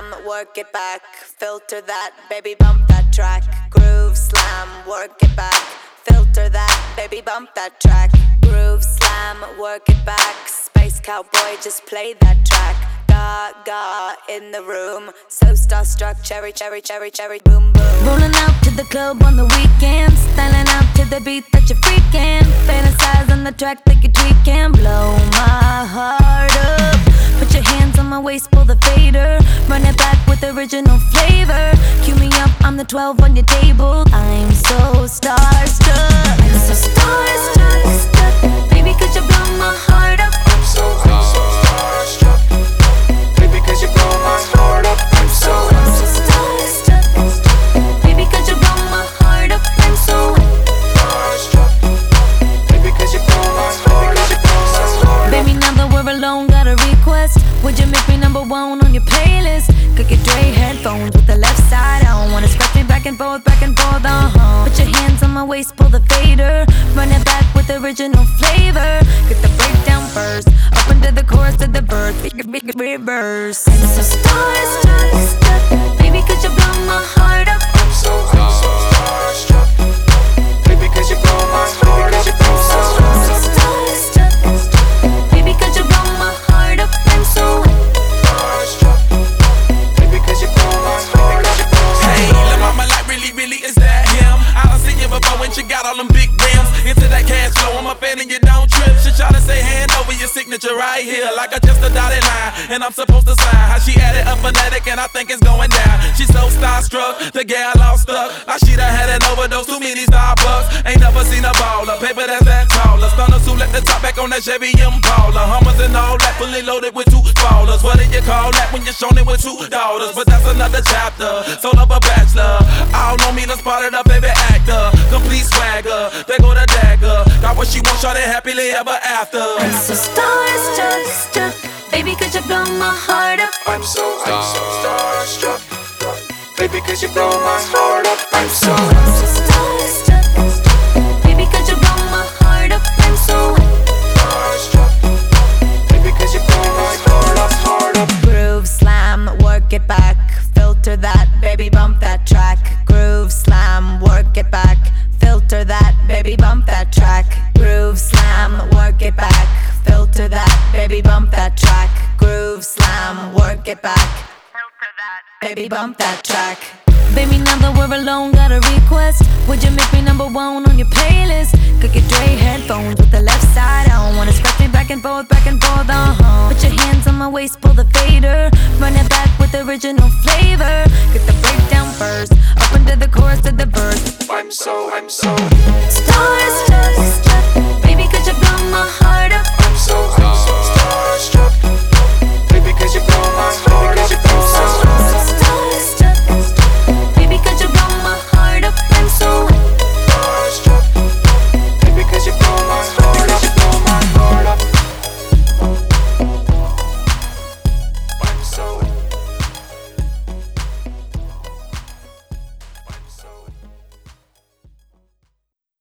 slam, work it back. Filter that, baby, bump that track. Groove slam, work it back. Filter that, baby, bump that track. Groove slam, work it back. Space cowboy, just play that track. Gaga in the room, so starstruck, cherry, cherry, cherry, cherry, boom, boom. Rolling out to the club on the weekend, styling out to the beat that you're freaking. Fantasize on the track that you're tweaking. Blow my heart up. Put your hands on my waist, pull the fader. Run it back with original flavor. Cue me up, I'm the 12 on your table. I'm so starstruck. I'm so starstruck. Baby, could you blow my heart up? I'm so starstruck. Baby, could you blow my heart up? I'm so starstruck. Baby, could you blow my heart up? I'm so starstruck. Baby, could you blow my heart up? Baby, now that we're alone, got a request. Would you make me number one on your playlist? Could get Dre headphones with the left side on. Wanna scratch me back and forth, Put your hands on my waist, pull the fader. Run it back with original flavor. Get the breakdown first, up into the chorus to the verse. Big reverse. I'm so starstruck. Baby, could you blow my heart up? I'm so starstruck. Baby, could you blow my heart up? I'm so starstruck. Baby, could you blow my heart up? I'm so starstruck. Baby, could you blow my heart up? Hey, la mama, like really, is that him? I done seen you before when she got all them big rims. Into that cash flow, I'm a fan and you don't trip. She try to say hand over your signature right here, like I just a dotted line, and I'm supposed to sign. How she added a phonetic and I think it's going down. She's so starstruck, the gal all stuck. Like she done had an overdose, too many Starbucks. Ain't never seen a baller, paper that's that taller. Stunners who let the top back on that Chevy Impala. Hummers and all that, fully loaded with two ballers. What do you call that when you're shown it with two daughters? But that's another chapter, sold up a bachelor. All on me, done spotted a baby actor. Complete swagger, they go the dagger. Got what she wants, shawty happily ever after. I'm so starstruck. Baby, could you blow my heart up? I'm so starstruck. Baby, could you blow my heart up? I'm so starstruck. Baby, could you blow my heart up? I'm so starstruck. Baby, could you blow my heart up? Groove slam, work it back. Filter that, baby, bump that track. Groove slam, work it back. Filter that, baby, bump that track. Groove slam, work it back. Filter that, baby, bump that track. Groove slam, work it back. Filter that, baby, bump that track. Baby, now that we're alone, got a request. Would you make me number one on your playlist? Could get Dre headphones with the left side on. Wanna scratch me back and forth, Put your hands on my waist, pull the fader. Run it back with original flavor. Get the breakdown first, up into the chorus to the verse. I'm so